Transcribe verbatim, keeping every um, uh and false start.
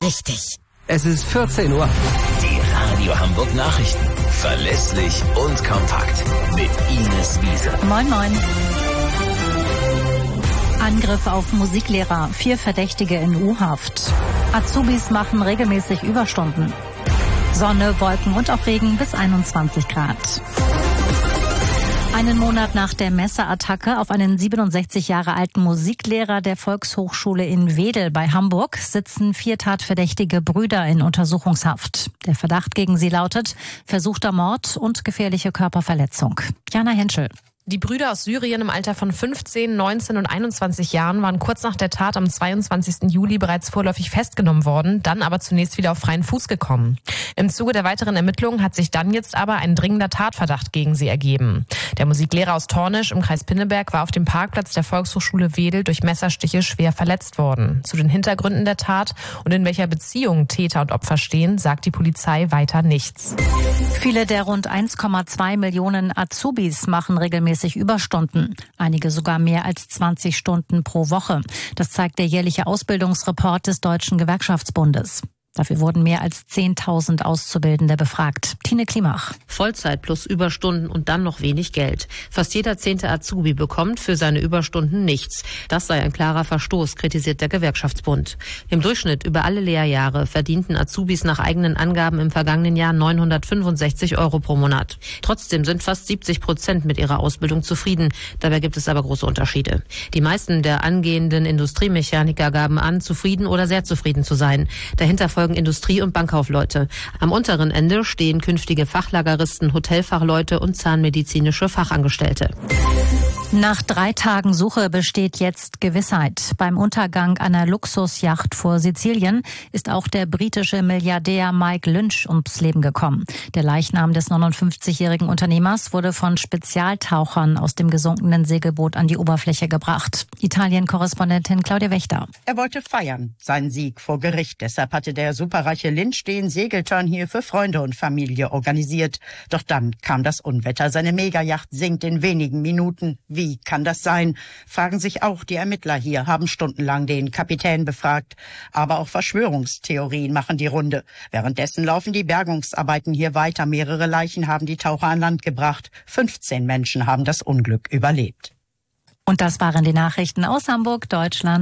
richtig. Es ist vierzehn Uhr. Die Radio Hamburg Nachrichten. Verlässlich und kompakt. Mit Ines Wiese. Moin, moin. Angriff auf Musiklehrer. Vier Verdächtige in U-Haft. Azubis machen regelmäßig Überstunden. Sonne, Wolken und auch Regen bis einundzwanzig Grad. Einen Monat nach der Messerattacke auf einen siebenundsechzig Jahre alten Musiklehrer der Volkshochschule in Wedel bei Hamburg sitzen vier tatverdächtige Brüder in Untersuchungshaft. Der Verdacht gegen sie lautet versuchter Mord und gefährliche Körperverletzung. Jana Henschel. Die Brüder aus Syrien im Alter von fünfzehn, neunzehn und einundzwanzig Jahren waren kurz nach der Tat am zweiundzwanzigsten Juli bereits vorläufig festgenommen worden, dann aber zunächst wieder auf freien Fuß gekommen. Im Zuge der weiteren Ermittlungen hat sich dann jetzt aber ein dringender Tatverdacht gegen sie ergeben. Der Musiklehrer aus Tornisch im Kreis Pinneberg war auf dem Parkplatz der Volkshochschule Wedel durch Messerstiche schwer verletzt worden. Zu den Hintergründen der Tat und in welcher Beziehung Täter und Opfer stehen, sagt die Polizei weiter nichts. Viele der rund eins Komma zwei Millionen Azubis machen regelmäßig Überstunden. Einige sogar mehr als zwanzig Stunden pro Woche. Das zeigt der jährliche Ausbildungsreport des Deutschen Gewerkschaftsbundes. Dafür wurden mehr als zehntausend Auszubildende befragt. Tine Klimach. Vollzeit plus Überstunden und dann noch wenig Geld. Fast jeder zehnte Azubi bekommt für seine Überstunden nichts. Das sei ein klarer Verstoß, kritisiert der Gewerkschaftsbund. Im Durchschnitt über alle Lehrjahre verdienten Azubis nach eigenen Angaben im vergangenen Jahr neunhundertfünfundsechzig Euro pro Monat. Trotzdem sind fast siebzig Prozent mit ihrer Ausbildung zufrieden. Dabei gibt es aber große Unterschiede. Die meisten der angehenden Industriemechaniker gaben an, zufrieden oder sehr zufrieden zu sein. Dahinter folgen Industrie- und Bankkaufleute. Am unteren Ende stehen künftige Fachlageristen, Hotelfachleute und zahnmedizinische Fachangestellte. Nach drei Tagen Suche besteht jetzt Gewissheit. Beim Untergang einer Luxusjacht vor Sizilien ist auch der britische Milliardär Mike Lynch ums Leben gekommen. Der Leichnam des neunundfünfzigjährigen Unternehmers wurde von Spezialtauchern aus dem gesunkenen Segelboot an die Oberfläche gebracht. Italien-Korrespondentin Claudia Wächter. Er wollte feiern, seinen Sieg vor Gericht. Deshalb hatte der superreiche Lynch den Segelturn hier für Freunde und Familie organisiert. Doch dann kam das Unwetter. Seine Megayacht sinkt in wenigen Minuten. Wie kann das sein? Fragen sich auch die Ermittler hier, haben stundenlang den Kapitän befragt. Aber auch Verschwörungstheorien machen die Runde. Währenddessen laufen die Bergungsarbeiten hier weiter. Mehrere Leichen haben die Taucher an Land gebracht. fünfzehn Menschen haben das Unglück überlebt. Und das waren die Nachrichten aus Hamburg, Deutschland.